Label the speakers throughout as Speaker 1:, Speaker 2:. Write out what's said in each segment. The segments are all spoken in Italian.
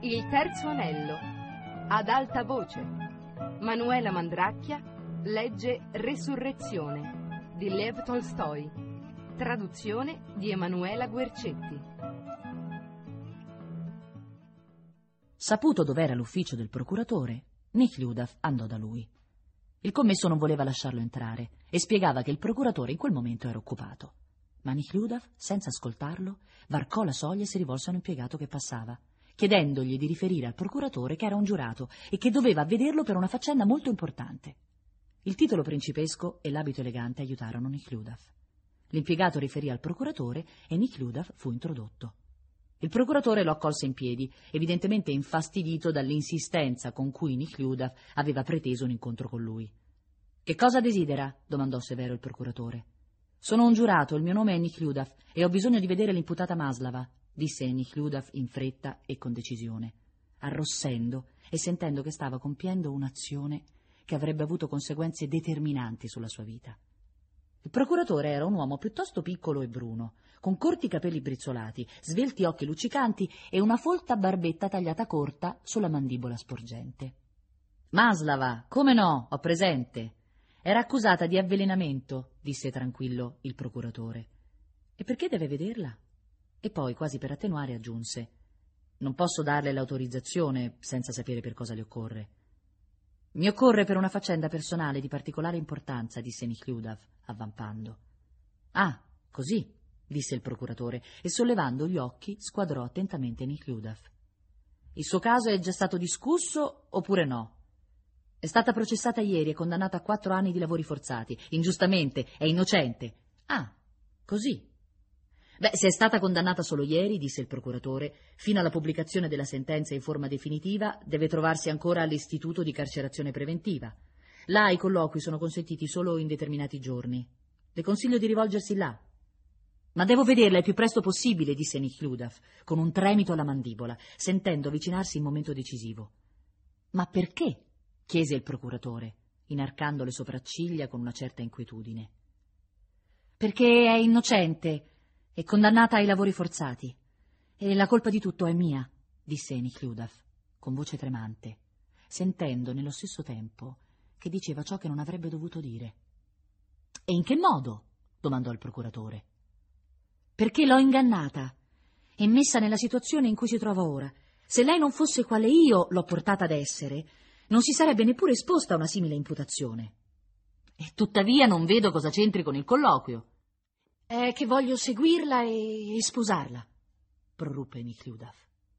Speaker 1: Il terzo anello. Ad alta voce. Manuela Mandracchia legge Resurrezione di Lev Tolstoi. Traduzione di Emanuela Guercetti.
Speaker 2: Saputo dov'era l'ufficio del procuratore, Nekhludoff andò da lui. Il commesso non voleva lasciarlo entrare e spiegava che il procuratore in quel momento era occupato. Ma Nekhludoff, senza ascoltarlo, varcò la soglia e si rivolse a un impiegato che passava, chiedendogli di riferire al procuratore che era un giurato e che doveva vederlo per una faccenda molto importante. Il titolo principesco e l'abito elegante aiutarono Nekhludoff. L'impiegato riferì al procuratore e Nekhludoff fu introdotto. Il procuratore lo accolse in piedi, evidentemente infastidito dall'insistenza con cui Nekhludoff aveva preteso un incontro con lui. «Che cosa desidera?» domandò severo il procuratore. «Sono un giurato, il mio nome è Nekhludoff e ho bisogno di vedere l'imputata Maslava», disse Nekhludoff in fretta e con decisione, arrossendo e sentendo che stava compiendo un'azione che avrebbe avuto conseguenze determinanti sulla sua vita. Il procuratore era un uomo piuttosto piccolo e bruno, con corti capelli brizzolati, svelti occhi luccicanti e una folta barbetta tagliata corta sulla mandibola sporgente. «Maslava, come no, ho presente. Era accusata di avvelenamento», disse tranquillo il procuratore. «E perché deve vederla?» E poi, quasi per attenuare, aggiunse: «Non posso darle l'autorizzazione senza sapere per cosa le occorre». «Mi occorre per una faccenda personale di particolare importanza», disse Nekhludoff, avvampando. «Ah, così», disse il procuratore, e sollevando gli occhi squadrò attentamente Nekhludoff. «Il suo caso è già stato discusso oppure no?» «È stata processata ieri e condannata a 4 anni di lavori forzati. Ingiustamente, è innocente». «Ah, così». «Beh, se è stata condannata solo ieri», disse il procuratore, «fino alla pubblicazione della sentenza in forma definitiva deve trovarsi ancora all'istituto di carcerazione preventiva. Là i colloqui sono consentiti solo in determinati giorni. Le consiglio di rivolgersi là». «Ma devo vederla il più presto possibile», disse Nekhludoff, con un tremito alla mandibola, sentendo avvicinarsi il momento decisivo. «Ma perché?» chiese il procuratore, inarcando le sopracciglia con una certa inquietudine. «Perché è innocente e condannata ai lavori forzati. E la colpa di tutto è mia», disse Nekhludoff, con voce tremante, sentendo nello stesso tempo che diceva ciò che non avrebbe dovuto dire. «E in che modo?» domandò il procuratore. «Perché l'ho ingannata e messa nella situazione in cui si trova ora. Se lei non fosse quale io l'ho portata ad essere, non si sarebbe neppure esposta a una simile imputazione». «E tuttavia non vedo cosa c'entri con il colloquio». «È che voglio seguirla e sposarla», proruppe Nekhludoff.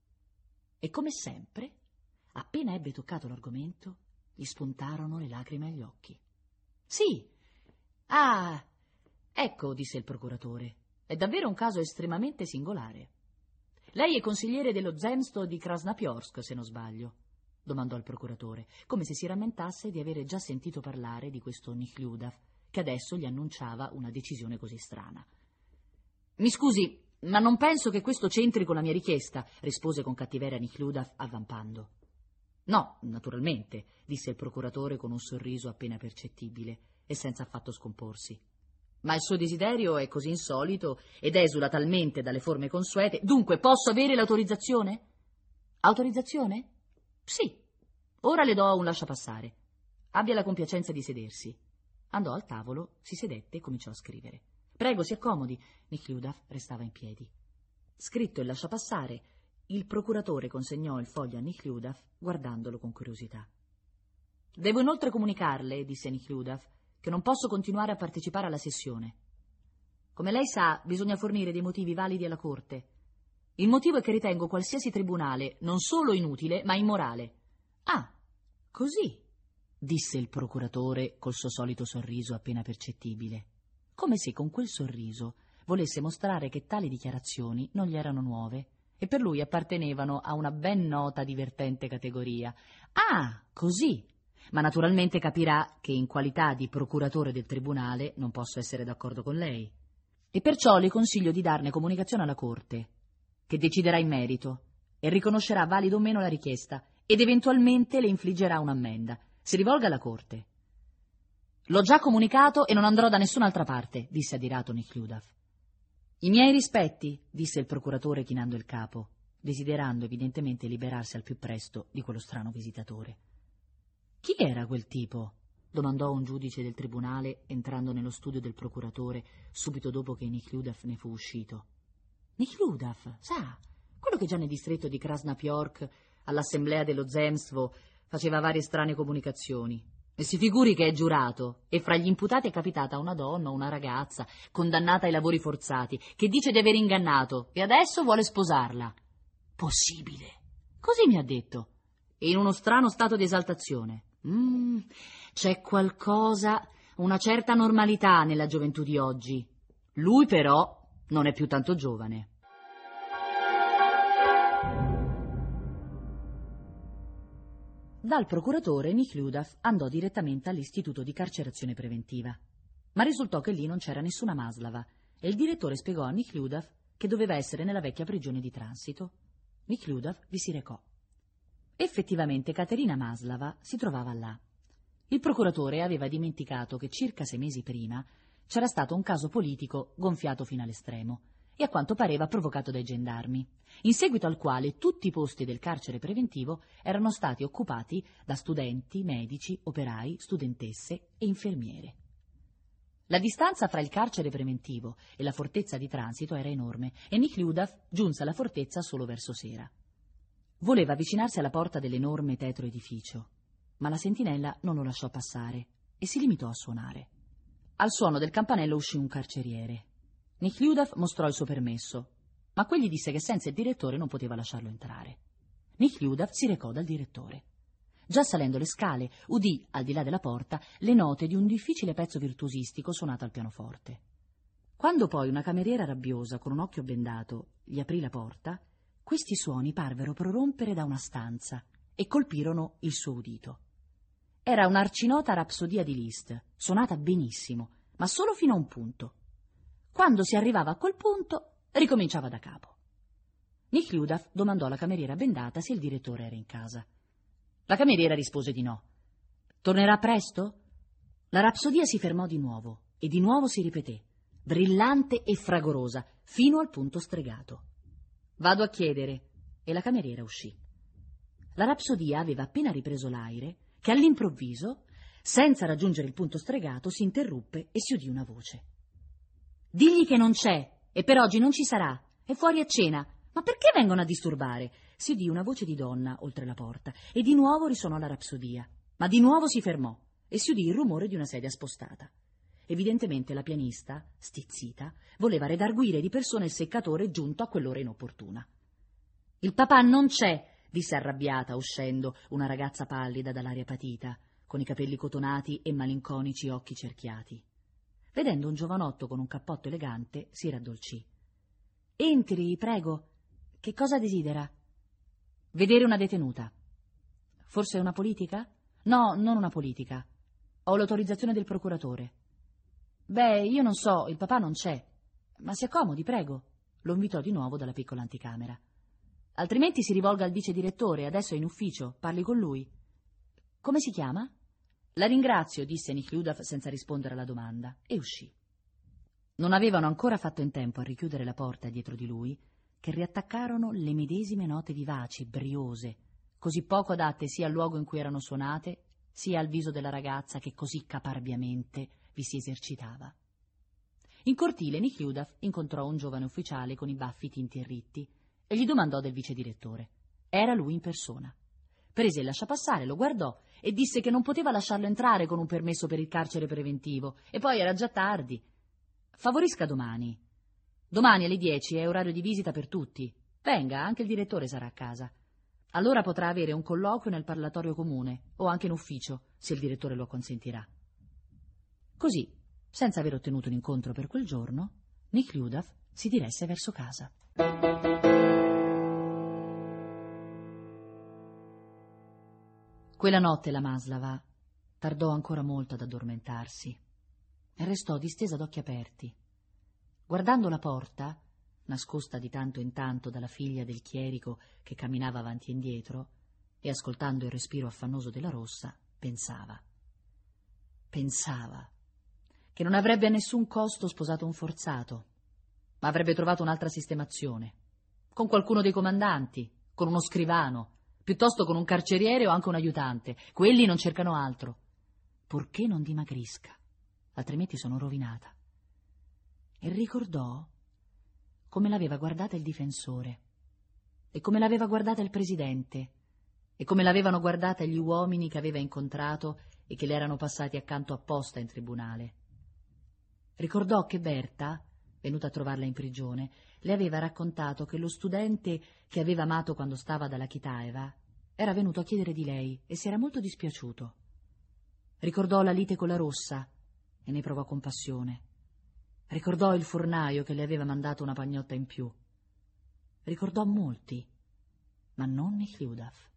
Speaker 2: E come sempre, appena ebbe toccato l'argomento, gli spuntarono le lacrime agli occhi. «Sì, ah, ecco», disse il procuratore, «è davvero un caso estremamente singolare. Lei è consigliere dello Zemstvo di Krasnopiorsk, se non sbaglio?» domandò il procuratore, come se si rammentasse di avere già sentito parlare di questo Nekhludoff, che adesso gli annunciava una decisione così strana. «Mi scusi, ma non penso che questo c'entri con la mia richiesta», rispose con cattiveria Nekhludoff, avvampando. «No, naturalmente», disse il procuratore con un sorriso appena percettibile e senza affatto scomporsi. «Ma il suo desiderio è così insolito ed esula talmente dalle forme consuete. Dunque, posso avere l'autorizzazione?» «Autorizzazione? Sì. Ora le do un lasciapassare. Abbia la compiacenza di sedersi». Andò al tavolo, si sedette e cominciò a scrivere. «Prego, si accomodi». Nekhludoff restava in piedi. Scritto il lasciapassare, il procuratore consegnò il foglio a Nekhludoff, guardandolo con curiosità. «Devo inoltre comunicarle», disse Nekhludoff, «che non posso continuare a partecipare alla sessione. Come lei sa, bisogna fornire dei motivi validi alla Corte. Il motivo è che ritengo qualsiasi tribunale non solo inutile, ma immorale». «Ah, così», disse il procuratore col suo solito sorriso appena percettibile, come se con quel sorriso volesse mostrare che tali dichiarazioni non gli erano nuove e per lui appartenevano a una ben nota divertente categoria. «Ah, così! Ma naturalmente capirà che in qualità di procuratore del tribunale non posso essere d'accordo con lei. E perciò le consiglio di darne comunicazione alla Corte, che deciderà in merito e riconoscerà valida o meno la richiesta ed eventualmente le infliggerà un'ammenda. Si rivolga alla Corte». «L'ho già comunicato e non andrò da nessun'altra parte», disse adirato Nekhludoff. «I miei rispetti», disse il procuratore chinando il capo. desiderando evidentemente liberarsi al più presto di quello strano visitatore. «Chi era quel tipo?» domandò un giudice del tribunale entrando nello studio del procuratore subito dopo che Nekhludoff ne fu uscito. «Nekhludoff, sa, quello che già nel distretto di Krasnopiorsk, all'assemblea dello Zemstvo, faceva varie strane comunicazioni. E si figuri che è giurato, e fra gli imputati è capitata una donna o una ragazza, condannata ai lavori forzati, che dice di aver ingannato e adesso vuole sposarla. Possibile? Così mi ha detto. E in uno strano stato di esaltazione. C'è qualcosa, una certa normalità nella gioventù di oggi. Lui però non è più tanto giovane». Dal procuratore Nekhludoff andò direttamente all'istituto di carcerazione preventiva, ma risultò che lì non c'era nessuna Maslava e il direttore spiegò a Nekhludoff che doveva essere nella vecchia prigione di transito. Nekhludoff vi si recò. Effettivamente Katerina Maslava si trovava là. Il procuratore aveva dimenticato che circa 6 mesi prima c'era stato un caso politico gonfiato fino all'estremo e a quanto pareva provocato dai gendarmi, in seguito al quale tutti i posti del carcere preventivo erano stati occupati da studenti, medici, operai, studentesse e infermiere. La distanza fra il carcere preventivo e la fortezza di transito era enorme e Nekhludoff giunse alla fortezza solo verso sera. Voleva avvicinarsi alla porta dell'enorme tetro edificio, ma la sentinella non lo lasciò passare e si limitò a suonare. Al suono del campanello uscì un carceriere. Nekhludoff mostrò il suo permesso, ma quegli disse che senza il direttore non poteva lasciarlo entrare. Nekhludoff si recò dal direttore. Già salendo le scale, udì, al di là della porta, le note di un difficile pezzo virtuosistico suonato al pianoforte. Quando poi una cameriera rabbiosa, con un occhio bendato, gli aprì la porta, questi suoni parvero prorompere da una stanza e colpirono il suo udito. Era un'arcinota rapsodia di Liszt, suonata benissimo, ma solo fino a un punto. Quando si arrivava a quel punto, ricominciava da capo. Nekhludoff domandò alla cameriera bendata se il direttore era in casa. La cameriera rispose di no. «Tornerà presto?» La rapsodia si fermò di nuovo e di nuovo si ripeté, brillante e fragorosa, fino al punto stregato. «Vado a chiedere», e la cameriera uscì. La rapsodia aveva appena ripreso l'aire che all'improvviso, senza raggiungere il punto stregato, si interruppe e si udì una voce. «Digli che non c'è, e per oggi non ci sarà, è fuori a cena. Ma perché vengono a disturbare?» Si udì una voce di donna oltre la porta, e di nuovo risuonò la rapsodia, ma di nuovo si fermò, e si udì il rumore di una sedia spostata. Evidentemente la pianista, stizzita, voleva redarguire di persona il seccatore giunto a quell'ora inopportuna. «Il papà non c'è», disse arrabbiata, uscendo, una ragazza pallida dall'aria patita, con i capelli cotonati e malinconici occhi cerchiati. Vedendo un giovanotto con un cappotto elegante, si raddolcì. «Entri, prego. Che cosa desidera?» «Vedere una detenuta». «Forse una politica?» «No, non una politica. Ho l'autorizzazione del procuratore». «Beh, io non so, il papà non c'è. Ma si accomodi, prego», lo invitò di nuovo dalla piccola anticamera. «Altrimenti si rivolga al vice direttore, adesso è in ufficio, parli con lui». «Come si chiama?» «La ringrazio», disse Nekhludoff senza rispondere alla domanda, e uscì. Non avevano ancora fatto in tempo a richiudere la porta dietro di lui che riattaccarono le medesime note vivaci, briose, così poco adatte sia al luogo in cui erano suonate, sia al viso della ragazza che così caparbiamente vi si esercitava. In cortile Nekhludoff incontrò un giovane ufficiale con i baffi tinti e ritti e gli domandò del vice direttore. Era lui in persona. Prese il lasciapassare, lo guardò e disse che non poteva lasciarlo entrare con un permesso per il carcere preventivo, e poi era già tardi. «Favorisca domani. Domani alle 10 è orario di visita per tutti. Venga, anche il direttore sarà a casa. Allora potrà avere un colloquio nel parlatorio comune o anche in ufficio, se il direttore lo consentirà». Così, senza aver ottenuto un incontro per quel giorno, Nekhludoff si diresse verso casa. Quella notte la Maslava tardò ancora molto ad addormentarsi e restò distesa ad occhi aperti. Guardando la porta, nascosta di tanto in tanto dalla figlia del chierico che camminava avanti e indietro, e ascoltando il respiro affannoso della rossa, pensava che non avrebbe a nessun costo sposato un forzato, ma avrebbe trovato un'altra sistemazione, con qualcuno dei comandanti, con uno scrivano, piuttosto con un carceriere o anche un aiutante. Quelli non cercano altro. Purché non dimagrisca, altrimenti sono rovinata. E ricordò come l'aveva guardata il difensore, e come l'aveva guardata il presidente, e come l'avevano guardata gli uomini che aveva incontrato e che le erano passati accanto apposta in tribunale. Ricordò che Berta, venuta a trovarla in prigione, le aveva raccontato che lo studente che aveva amato quando stava dalla Chitaeva era venuto a chiedere di lei e si era molto dispiaciuto. Ricordò la lite con la rossa e ne provò compassione. Ricordò il fornaio che le aveva mandato una pagnotta in più. Ricordò molti, ma non Nichliudaf.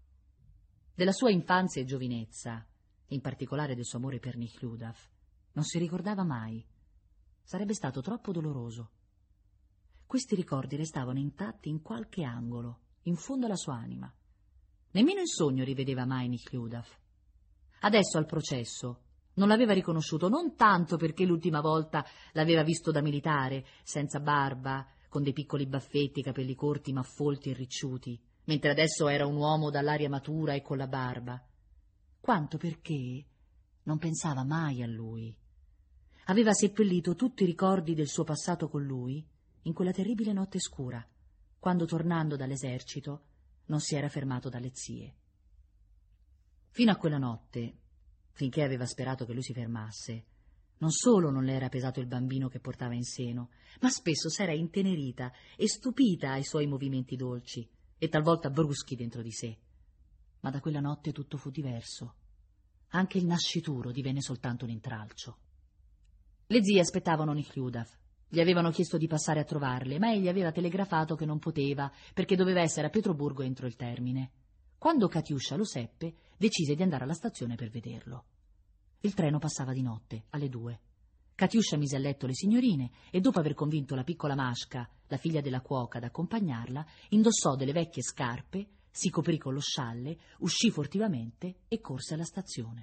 Speaker 2: Della sua infanzia e giovinezza, in particolare del suo amore per Nichliudaf, non si ricordava mai. Sarebbe stato troppo doloroso. Questi ricordi restavano intatti in qualche angolo, in fondo alla sua anima. Nemmeno in sogno rivedeva mai Nichliudaf. Adesso al processo non l'aveva riconosciuto, non tanto perché l'ultima volta l'aveva visto da militare, senza barba, con dei piccoli baffetti, capelli corti ma folti e ricciuti, mentre adesso era un uomo dall'aria matura e con la barba, quanto perché non pensava mai a lui. Aveva seppellito tutti i ricordi del suo passato con lui in quella terribile notte scura, quando tornando dall'esercito non si era fermato dalle zie. Fino a quella notte, finché aveva sperato che lui si fermasse, non solo non le era pesato il bambino che portava in seno, ma spesso s'era intenerita e stupita ai suoi movimenti dolci e talvolta bruschi dentro di sé. Ma da quella notte tutto fu diverso. Anche il nascituro divenne soltanto un intralcio. Le zie aspettavano Nichliudaf. Gli avevano chiesto di passare a trovarle, ma egli aveva telegrafato che non poteva, perché doveva essere a Pietroburgo entro il termine. Quando Katiuscia lo seppe, decise di andare alla stazione per vederlo. Il treno passava di notte, alle 2. Katiuscia mise a letto le signorine e, dopo aver convinto la piccola Masca, la figlia della cuoca, ad accompagnarla, indossò delle vecchie scarpe, si coprì con lo scialle, uscì furtivamente e corse alla stazione.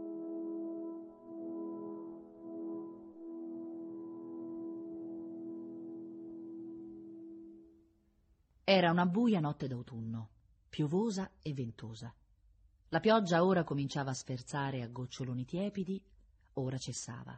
Speaker 2: Era una buia notte d'autunno, piovosa e ventosa. La pioggia ora cominciava a sferzare a goccioloni tiepidi, ora cessava.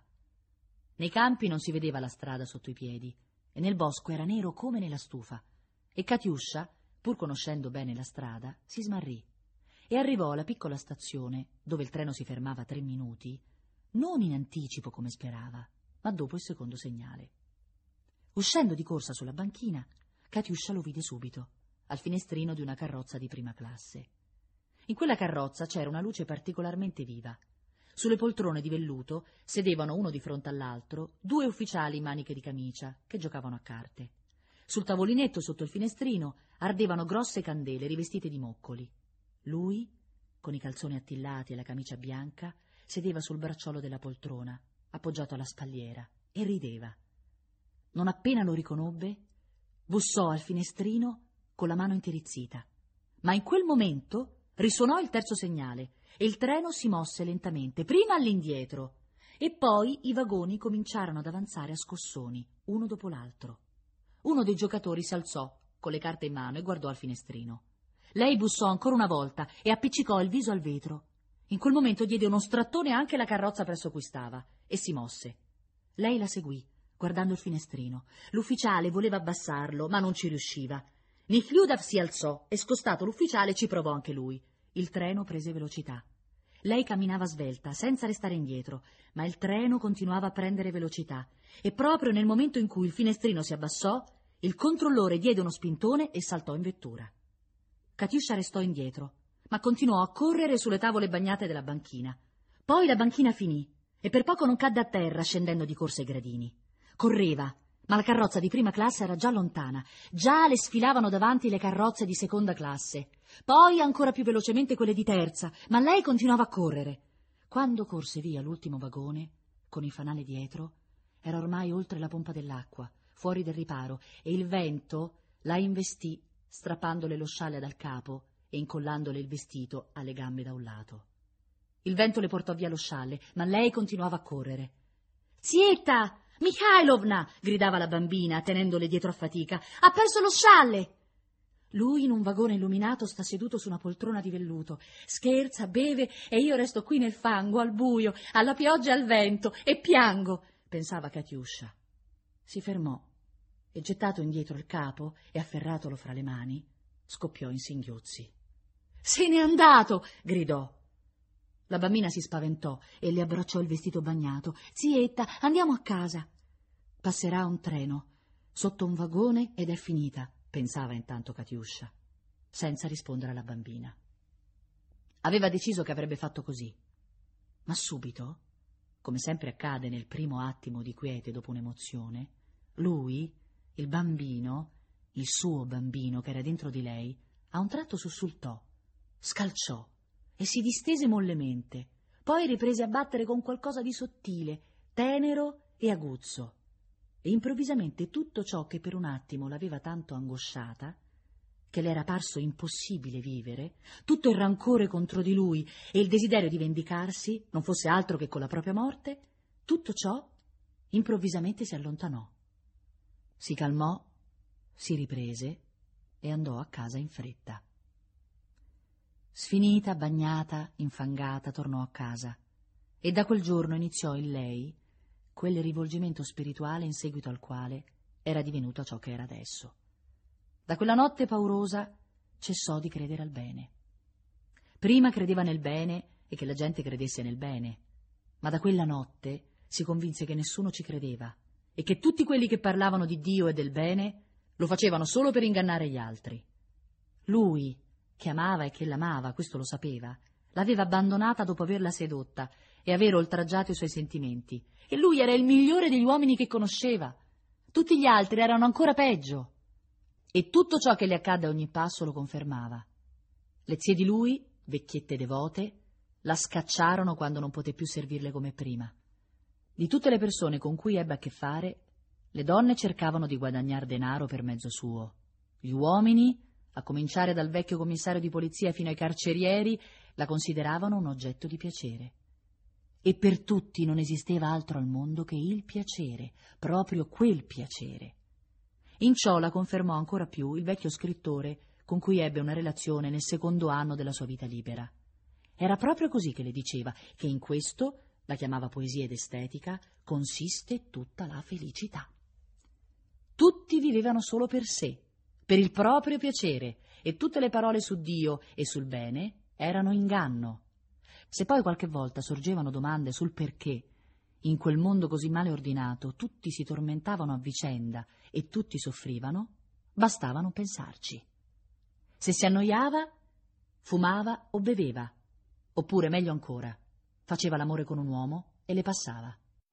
Speaker 2: Nei campi non si vedeva la strada sotto i piedi e nel bosco era nero come nella stufa, e Katiuscia, pur conoscendo bene la strada, si smarrì e arrivò alla piccola stazione dove il treno si fermava 3 minuti, non in anticipo come sperava, ma dopo il secondo segnale. Uscendo di corsa sulla banchina, Katiuscia lo vide subito, al finestrino di una carrozza di prima classe. In quella carrozza c'era una luce particolarmente viva. Sulle poltrone di velluto sedevano uno di fronte all'altro 2 ufficiali in maniche di camicia che giocavano a carte. Sul tavolinetto sotto il finestrino ardevano grosse candele rivestite di moccoli. Lui, con i calzoni attillati e la camicia bianca, sedeva sul bracciolo della poltrona, appoggiato alla spalliera, e rideva. Non appena lo riconobbe, bussò al finestrino con la mano intirizzita. Ma in quel momento risuonò il terzo segnale e il treno si mosse lentamente, prima all'indietro, e poi i vagoni cominciarono ad avanzare a scossoni, uno dopo l'altro. Uno dei giocatori si alzò con le carte in mano e guardò al finestrino. Lei bussò ancora una volta e appiccicò il viso al vetro. In quel momento diede uno strattone anche alla carrozza presso cui stava e si mosse. Lei la seguì, guardando il finestrino. L'ufficiale voleva abbassarlo, ma non ci riusciva. Nichliudaf si alzò e, scostato l'ufficiale, ci provò anche lui. Il treno prese velocità. Lei camminava svelta, senza restare indietro, ma il treno continuava a prendere velocità, e proprio nel momento in cui il finestrino si abbassò, il controllore diede uno spintone e saltò in vettura. Katiuscia restò indietro, ma continuò a correre sulle tavole bagnate della banchina. Poi la banchina finì, e per poco non cadde a terra scendendo di corsa i gradini. Correva, ma la carrozza di prima classe era già lontana. Già le sfilavano davanti le carrozze di seconda classe. Poi ancora più velocemente quelle di terza, ma lei continuava a correre. Quando corse via l'ultimo vagone, con il fanale dietro, era ormai oltre la pompa dell'acqua, fuori del riparo, e il vento la investì, strappandole lo scialle dal capo e incollandole il vestito alle gambe da un lato. Il vento le portò via lo scialle, ma lei continuava a correre. «Zietta! Mikhailovna! Gridava la bambina, tenendole dietro a fatica. Ha perso lo scialle! Lui, in un vagone illuminato, sta seduto su una poltrona di velluto. Scherza, beve, e io resto qui nel fango, al buio, alla pioggia e al vento, e piango, pensava Katiuscia. Si fermò e, gettato indietro il capo e afferratolo fra le mani, scoppiò in singhiozzi. Se n'è andato! Gridò. La bambina si spaventò e le abbracciò il vestito bagnato. Zietta, andiamo a casa. Passerà un treno, sotto un vagone, ed è finita, pensava intanto Katiuscia, senza rispondere alla bambina. Aveva deciso che avrebbe fatto così, ma subito, come sempre accade nel primo attimo di quiete dopo un'emozione, lui, il bambino, il suo bambino che era dentro di lei, a un tratto sussultò, scalciò e si distese mollemente, poi riprese a battere con qualcosa di sottile, tenero e aguzzo. E improvvisamente tutto ciò che per un attimo l'aveva tanto angosciata, che le era parso impossibile vivere, tutto il rancore contro di lui e il desiderio di vendicarsi, non fosse altro che con la propria morte, tutto ciò improvvisamente si allontanò. Si calmò, si riprese e andò a casa in fretta. Sfinita, bagnata, infangata, tornò a casa e da quel giorno iniziò in lei quel rivolgimento spirituale in seguito al quale era divenuto ciò che era adesso. Da quella notte paurosa cessò di credere al bene. Prima credeva nel bene e che la gente credesse nel bene, ma da quella notte si convinse che nessuno ci credeva e che tutti quelli che parlavano di Dio e del bene lo facevano solo per ingannare gli altri. Lui, che amava e che l'amava, questo lo sapeva, l'aveva abbandonata dopo averla sedotta e aver oltraggiato i suoi sentimenti. E lui era il migliore degli uomini che conosceva. Tutti gli altri erano ancora peggio. E tutto ciò che le accadde a ogni passo lo confermava. Le zie di lui, vecchiette devote, la scacciarono quando non poté più servirle come prima. Di tutte le persone con cui ebbe a che fare, le donne cercavano di guadagnar denaro per mezzo suo. Gli uomini, a cominciare dal vecchio commissario di polizia fino ai carcerieri, la consideravano un oggetto di piacere. E per tutti non esisteva altro al mondo che il piacere, proprio quel piacere. In ciò la confermò ancora più il vecchio scrittore con cui ebbe una relazione nel secondo anno della sua vita libera. Era proprio così che le diceva che in questo, la chiamava poesia ed estetica, consiste tutta la felicità. Tutti vivevano solo per sé, per il proprio piacere, e tutte le parole su Dio e sul bene erano inganno. Se poi qualche volta sorgevano domande sul perché, in quel mondo così male ordinato, tutti si tormentavano a vicenda e tutti soffrivano, bastava non pensarci. Se si annoiava, fumava o beveva, oppure, meglio ancora, faceva l'amore con un uomo e le passava.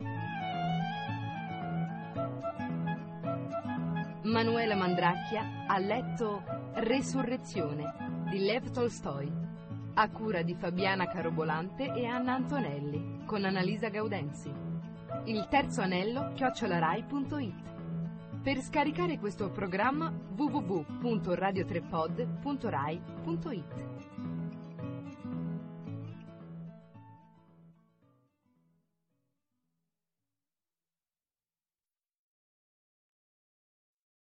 Speaker 1: Manuela Mandracchia ha letto Resurrezione di Lev Tolstoi, a cura di Fabiana Carobolante e Anna Antonelli, con Annalisa Gaudenzi. Il terzo anello @rai.it. Per scaricare questo programma www.radiotrepod.rai.it.